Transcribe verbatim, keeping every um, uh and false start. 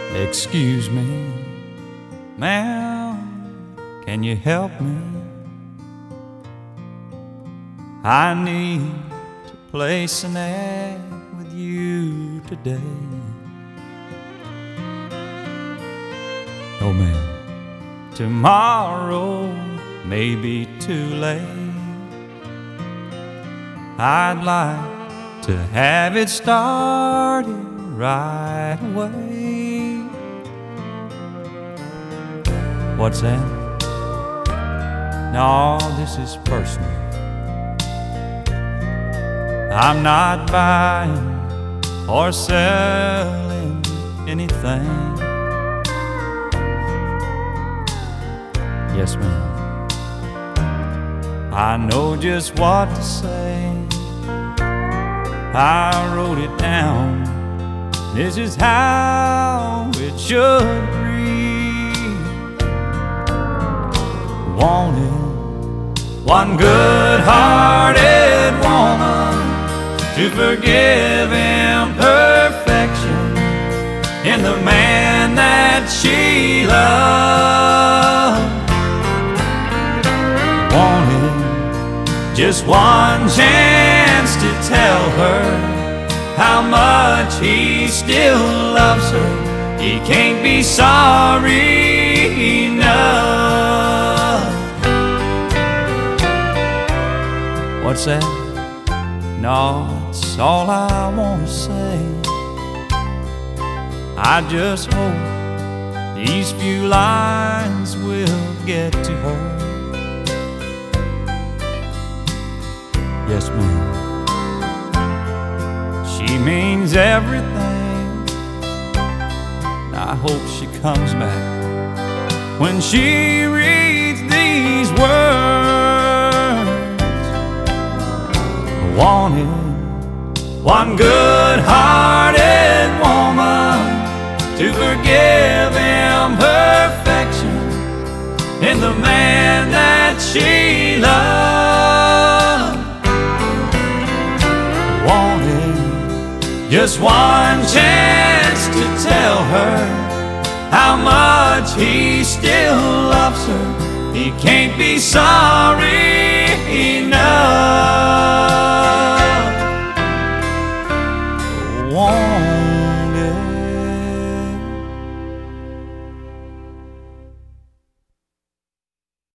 Excuse me, ma'am, can you help me? I need to place an ad with you today. Oh ma'am, tomorrow may be too late. I'd like to have it started right away. What's that? No, this is personal. I'm not buying or selling anything. Yes, ma'am. I know just what to say. I wrote it down. This is how it should read. Wanted one good-hearted woman to forgive imperfection in the man that she loved. Wanted just one chance to tell her how much he still loves her. He can't be sorry enough. What's that? No, that's all I want to say. I just hope these few lines will get to her. Yes, ma'am. She means everything. I hope she comes back when she reads these words. I wanted one good-hearted woman to forgive imperfection in the man that she loved. Wanted just one chance to tell her how much he still loves her. He can't be sorry enough.